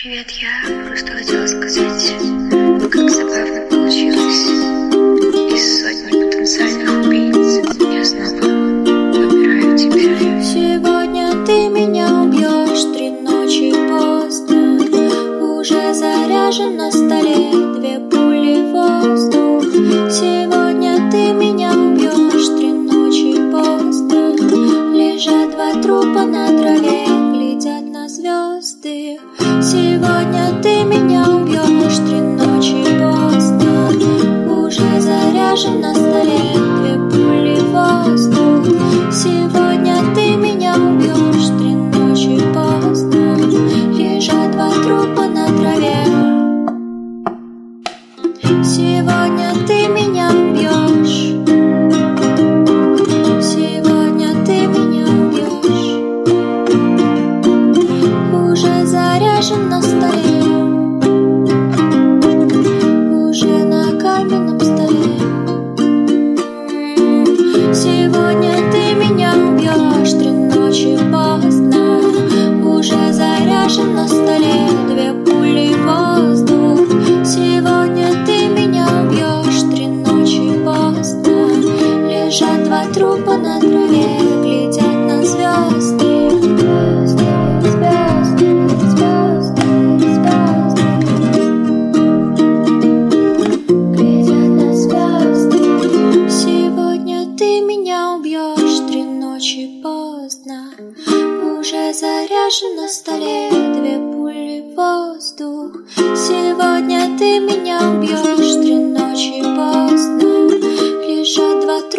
Привет, я просто хотела сказать, как забавно получилось. Из сотни потенциальных убийц я снова выбираю тебя. Сегодня ты меня убьешь 3 ночи поздно. Уже заряжен на столе 2 пули в воздух. Сегодня ты меня убьешь 3 ночи поздно. Лежат 2 трупа на траве, глядят на звезды. Сегодня ты меня убьешь 3 ночи поздно. Уже заряжен на столе 2 пули в воздух. Сегодня ты меня убьешь 3 ночи поздно. Лежат 2 трупа на траве. Сегодня ты меня убьешь. Сегодня ты меня убьешь. Уже заряжен на столе. Уже на каменном столе. Сегодня ты меня убьешь 3 ночи поздно. Уже заряжен на столе 2 пули в воздух. Сегодня ты меня убьешь 3 ночи поздно. Лежат 2 трупа на траве, глядят на звезды. Уже заряжен на столе 2 пули в воздух. Сегодня ты меня убьешь 3 ночи поздно. Лежат 2